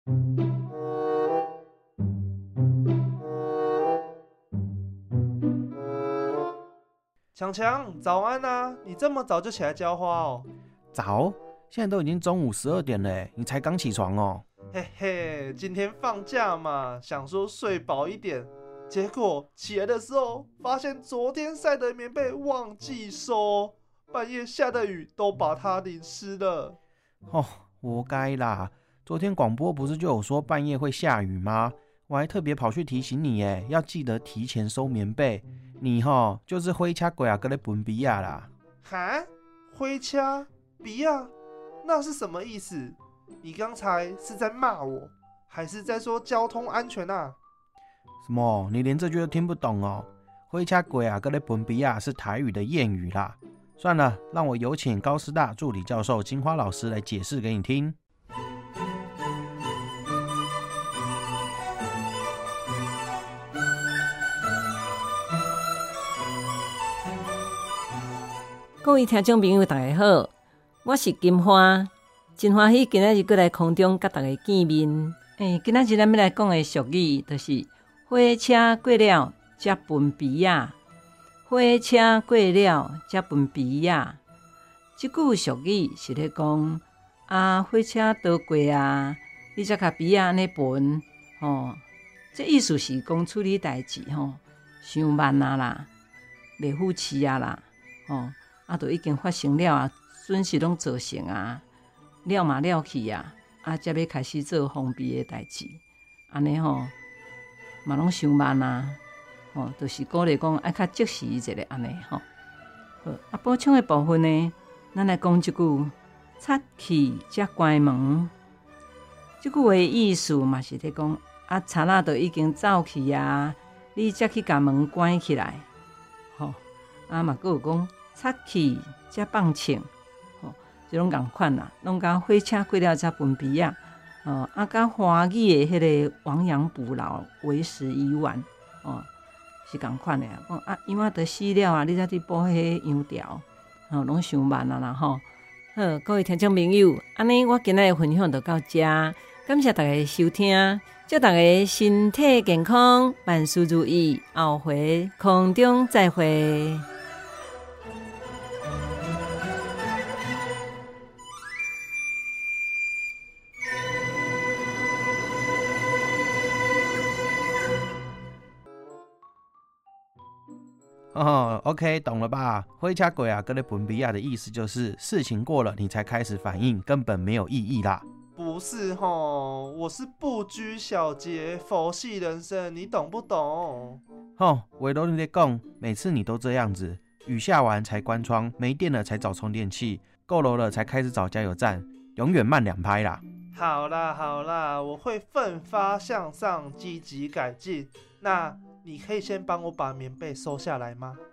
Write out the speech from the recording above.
强强，早安啊！你这么早就起来浇花哦？ 早，现在都已经中午12点了，你才刚起床哦？ 嘿嘿，今天放假嘛，想说睡饱一点，结果起来的时候发现昨天晒的棉被忘记收，半夜下的雨都把它淋湿了。 哦，活该啦！昨天广播不是就有说半夜会下雨吗？我还特别跑去提醒你耶，要记得提前收棉被。你就是灰车鬼啊，跟咧分比亚啦。 哈？灰掐？比亚？那是什么意思？你刚才是在骂我，还是在说交通安全啊？ 什么？你连这句都听不懂哦？灰车鬼啊，跟咧分比亚是台语的谚语啦。算了，让我有请高师大助理教授金花老师来解释给你听。 各位听众朋友大家好，我是金花，真欢喜今仔日过来空中甲大家见面。今仔日咱要来讲的俗语就是火车过了才分鼻仔，火车过了才分鼻仔。这句俗语是咧讲火车倒过啊，你才甲鼻仔安尼分这意思是讲处理代志伤慢啦，袂赴气啦都已经发生了啊，损失拢造成啊，了嘛了去啊，才要开始做方便的代志，安尼嘛拢伤慢啊，就是鼓励讲爱较及时一下安尼好，补充的部分呢，咱来讲一句插去才关门。这句话的意思嘛是咧讲贼仔都已经走去啊，你才去把门关起来，嘛佫有讲。插去才放枪，这种同款啦，拢甲火车过了才分鼻仔，甲华语的迄个亡羊补牢，为时已晚，是同款的啊。羊仔都死了啊，你才去补迄个羊条，拢伤慢啦吼。好，各位听众朋友，安尼我今仔的分享就到这，感谢大家的收听，祝大家身体健康，万事如意，后回空中再会。 OK， 懂了吧？灰车鬼啊，跟咧分比亚的意思就是事情过了你才开始反应，根本没有意义啦。 不是吼，我是不拘小节，佛系人生，你懂不懂？ 我都你在讲，每次你都这样子，雨下完才关窗，没电了才找充电器，够楼了才开始找加油站，永远慢2拍啦。 好啦，我会奋发向上，积极改进。那你可以先帮我把棉被收下来吗？